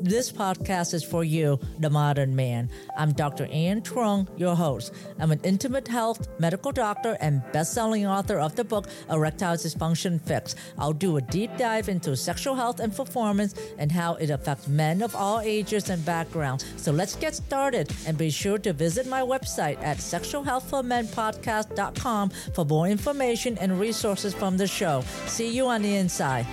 This podcast is for you, the modern man. I'm Dr. Ann Trung, your host. I'm an intimate health medical doctor and best-selling author of the book, Erectile Dysfunction Fix. I'll do a deep dive into sexual health and performance and how it affects men of all ages and backgrounds. So let's get started, and be sure to visit my website at sexualhealthformenpodcast.com for more information and resources from the show. See you on the inside.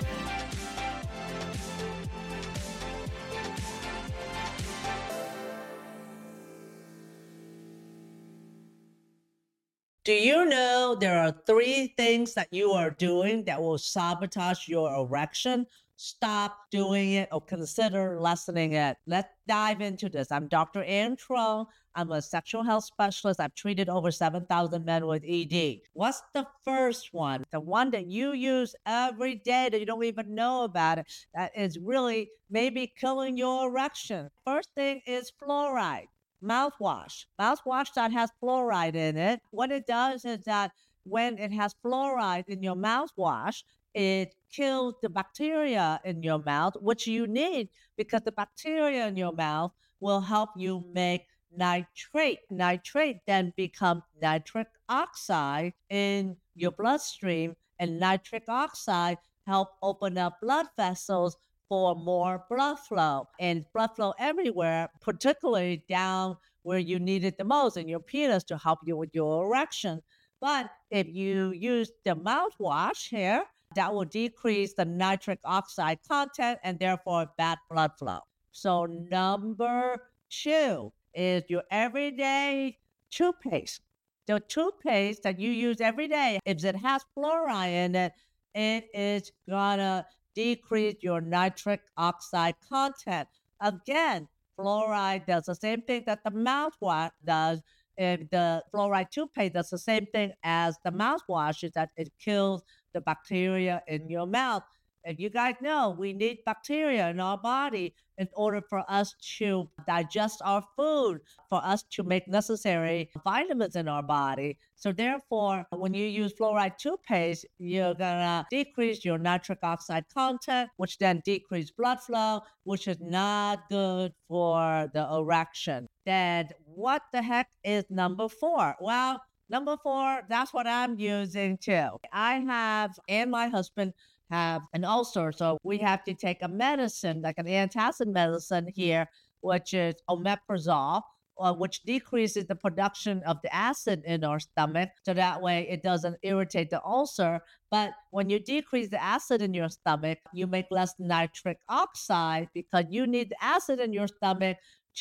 Do you know there are 3 things that you are doing that will sabotage your erection? Stop doing it or consider lessening it. Let's dive into this. I'm Dr. Ann Trung. I'm a sexual health specialist. I've treated over 7,000 men with ED. What's the first one? The one that you use every day that you don't even know about it, that is really maybe killing your erection. First thing is fluoride. Mouthwash that has fluoride in it. What it does is that when it has fluoride in your mouthwash, it kills the bacteria in your mouth, which you need because the bacteria in your mouth will help you make nitrate. Nitrate then becomes nitric oxide in your bloodstream, and nitric oxide help open up blood vessels for more blood flow, and blood flow everywhere, particularly down where you need it the most in your penis to help you with your erection. But if you use the mouthwash here, that will decrease the nitric oxide content and therefore bad blood flow. So number 2 is your everyday toothpaste. The toothpaste that you use every day, if it has fluoride in it, it is gonna decrease your nitric oxide content. Again, fluoride does the same thing that the mouthwash does. If the fluoride toothpaste does the same thing as the mouthwash, is that it kills the bacteria in your mouth. And you guys know we need bacteria in our body in order for us to digest our food, for us to make necessary vitamins in our body. So therefore, when you use fluoride toothpaste, you're gonna decrease your nitric oxide content, which then decrease blood flow, which is not good for the erection. Then what the heck is number 4? Well, number 4, that's what I'm using too. I have, and my husband have an ulcer, so we have to take a medicine, like an antacid medicine here, which is omeprazole, which decreases the production of the acid in our stomach, so that way it doesn't irritate the ulcer. But when you decrease the acid in your stomach, you make less nitric oxide because you need the acid in your stomach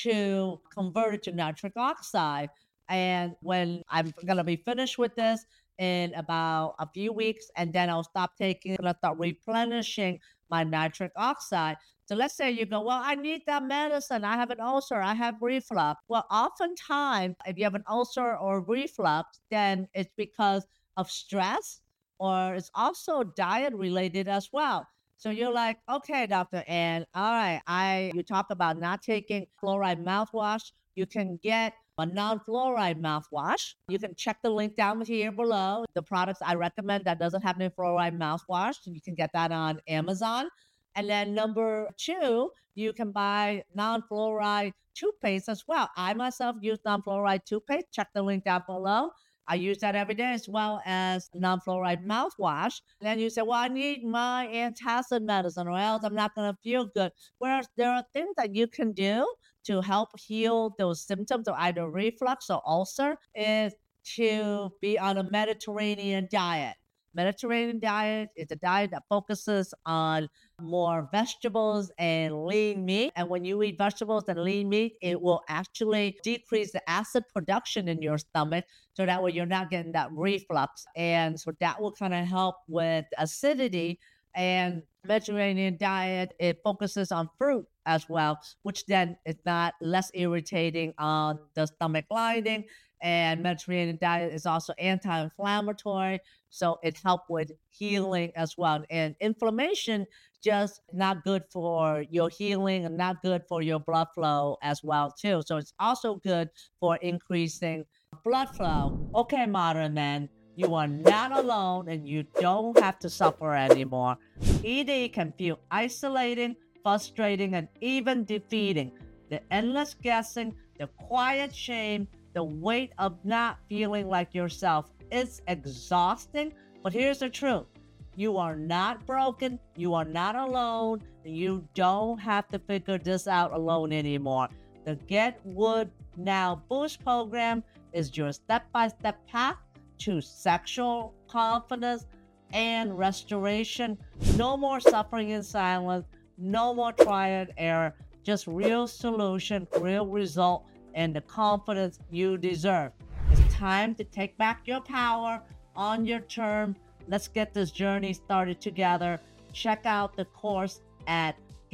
to convert it to nitric oxide. And when I'm going to be finished with this in about a few weeks, and then I'll stop taking it, I'll start replenishing my nitric oxide. So let's say you go, well, I need that medicine. I have an ulcer. I have reflux. Well, oftentimes, if you have an ulcer or reflux, then it's because of stress, or it's also diet related as well. So you're like, okay, Dr. Ann, all right, you talk about not taking fluoride mouthwash. You can get a non-fluoride mouthwash. You can check the link down here below. The products I recommend that doesn't have any fluoride mouthwash, you can get that on Amazon. And then number 2, you can buy non-fluoride toothpaste as well. I myself use non-fluoride toothpaste. Check the link down below. I use that every day, as well as non-fluoride mouthwash. And then you say, well, I need my antacid medicine or else I'm not going to feel good. Whereas there are things that you can do to help heal those symptoms of either reflux or ulcer, is to be on a Mediterranean diet. Mediterranean diet is a diet that focuses on more vegetables and lean meat. And when you eat vegetables and lean meat, it will actually decrease the acid production in your stomach. So that way you're not getting that reflux. And so that will kind of help with acidity. And Mediterranean diet, it focuses on fruit as well, which then is not less irritating on the stomach lining. And Mediterranean diet is also anti-inflammatory, so it helps with healing as well. And inflammation just not good for your healing and not good for your blood flow as well too. So it's also good for increasing blood flow. Okay, modern men, you are not alone and you don't have to suffer anymore. ED can feel isolating, frustrating, and even defeating. The endless guessing, the quiet shame, the weight of not feeling like yourself. It's exhausting, but here's the truth. You are not broken. You are not alone. You don't have to figure this out alone anymore. The Get Wood Now Boost program is your step-by-step path to sexual confidence and restoration. No more suffering in silence. No more trial and error. Just real solution, real result, and the confidence you deserve. It's time to take back your power on your terms. Let's get this journey started together. Check out the course at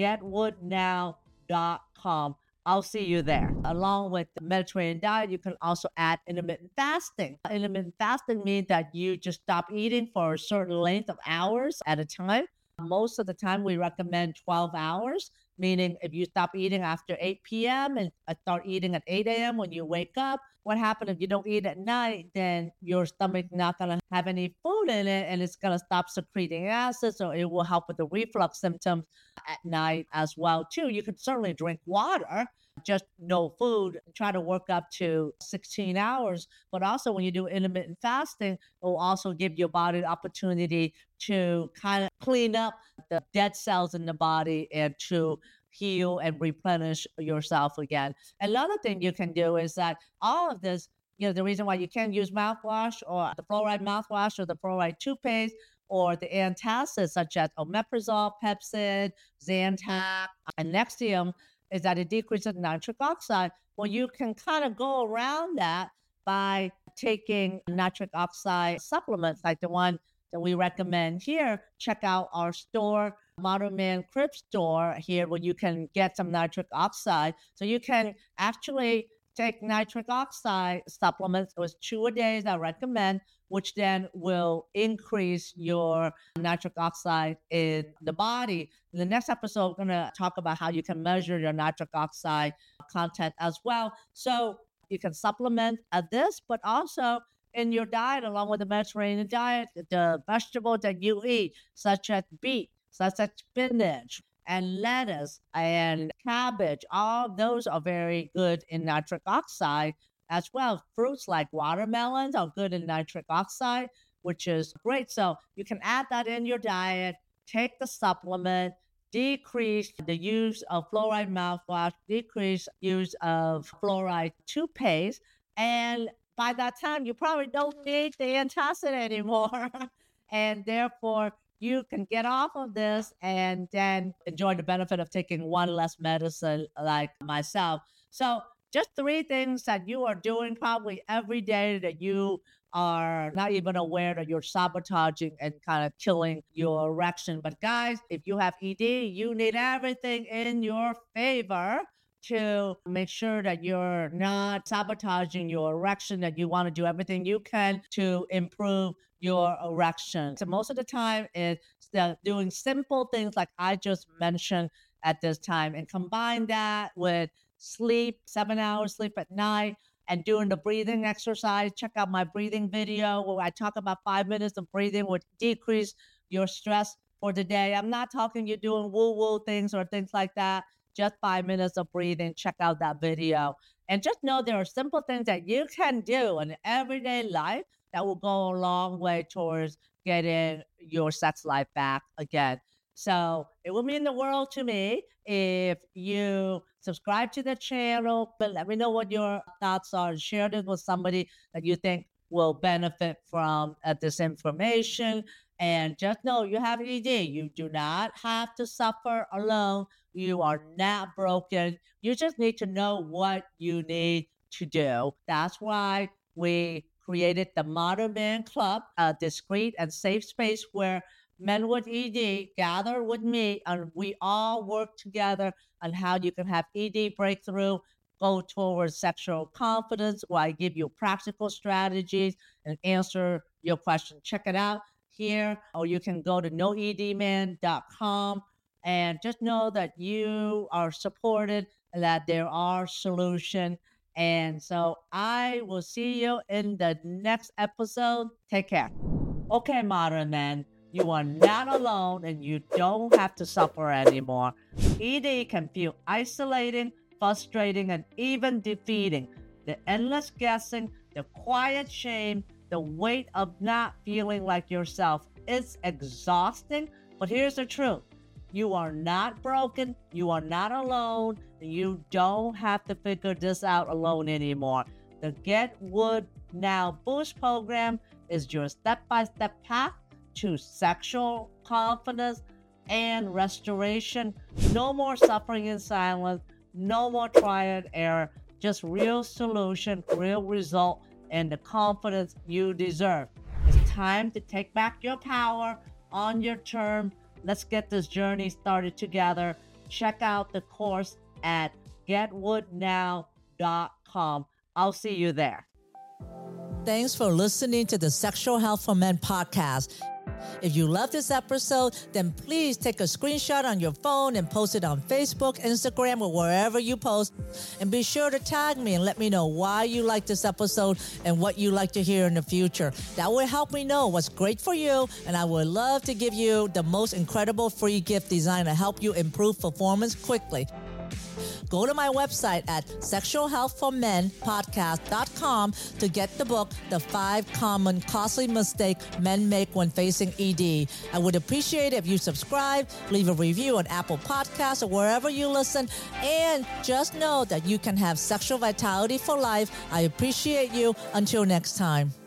getwoodnow.com. I'll see you there. Along with the Mediterranean diet, you can also add intermittent fasting. Intermittent fasting means that you just stop eating for a certain length of hours at a time. Most of the time, we recommend 12 hours, meaning if you stop eating after 8 p.m. and start eating at 8 a.m. when you wake up, what happens if you don't eat at night? Then your stomach not going to have any food in it, and it's going to stop secreting acid, so it will help with the reflux symptoms at night as well, too. You can certainly drink water, just no food, try to work up to 16 hours. But also when you do intermittent fasting, it will also give your body the opportunity to kind of clean up the dead cells in the body and to heal and replenish yourself again. Another thing you can do is that all of this, the reason why you can't use mouthwash or the fluoride mouthwash or the fluoride toothpaste or the antacids such as omeprazole, Pepcid, Zantac, and Nexium is that it decreases nitric oxide. Well, you can kind of go around that by taking nitric oxide supplements like the one that we recommend here. Check out our store, Modern Man Crib store here, where you can get some nitric oxide. So you can actually take nitric oxide supplements. It was 2 a day that I recommend, which then will increase your nitric oxide in the body. In the next episode, we're going to talk about how you can measure your nitric oxide content as well. So you can supplement this, but also in your diet, along with the Mediterranean diet, the vegetables that you eat, such as beet, such as spinach, and lettuce and cabbage, all those are very good in nitric oxide as well. Fruits like watermelons are good in nitric oxide, which is great. So you can add that in your diet, take the supplement, decrease the use of fluoride mouthwash, decrease use of fluoride toothpaste, and by that time, you probably don't need the antacid anymore. And therefore, you can get off of this and then enjoy the benefit of taking one less medicine like myself. So just 3 things that you are doing probably every day that you are not even aware that you're sabotaging and kind of killing your erection. But guys, if you have ED, you need everything in your favor to make sure that you're not sabotaging your erection, that you want to do everything you can to improve your erection. So most of the time it's doing simple things like I just mentioned at this time, and combine that with sleep, 7 hours sleep at night, and doing the breathing exercise. Check out my breathing video where I talk about 5 minutes of breathing would decrease your stress for the day. I'm not talking you doing woo-woo things or things like that. Just 5 minutes of breathing. Check out that video. And just know there are simple things that you can do in everyday life that will go a long way towards getting your sex life back again. So it will mean the world to me if you subscribe to the channel, but let me know what your thoughts are and share this with somebody that you think will benefit from this information. And just know you have ED. You do not have to suffer alone. You are not broken. You just need to know what you need to do. That's why we created the Modern Man Club, a discreet and safe space where men with ED gather with me and we all work together on how you can have ED breakthrough, go towards sexual confidence, where I give you practical strategies and answer your question. Check it out here, or you can go to noedman.com and just know that you are supported and that there are solutions. And so I will see you in the next episode. Take care. Okay, modern men, You are not alone and you don't have to suffer anymore. ED can feel isolating, frustrating, and even defeating. The endless guessing, the quiet shame, the weight of not feeling like yourself. It's exhausting, but here's the truth. You are not broken, you are not alone, and you don't have to figure this out alone anymore. The Get Wood Now Boost program is your step-by-step path to sexual confidence and restoration. No more suffering in silence, no more trial and error, just real solution, real result, and the confidence you deserve. It's time to take back your power on your term. Let's get this journey started together. Check out the course at getwoodnow.com. I'll see you there. Thanks for listening to the Sexual Health for Men podcast. If you love this episode, then please take a screenshot on your phone and post it on Facebook, Instagram, or wherever you post. And be sure to tag me and let me know why you like this episode and what you like to hear in the future. That will help me know what's great for you, and I would love to give you the most incredible free gift designed to help you improve performance quickly. Go to my website at sexualhealthformenpodcast.com to get the book, The 5 Common Costly Mistakes Men Make When Facing ED. I would appreciate it if you subscribe, leave a review on Apple Podcasts or wherever you listen, and just know that you can have sexual vitality for life. I appreciate you. Until next time.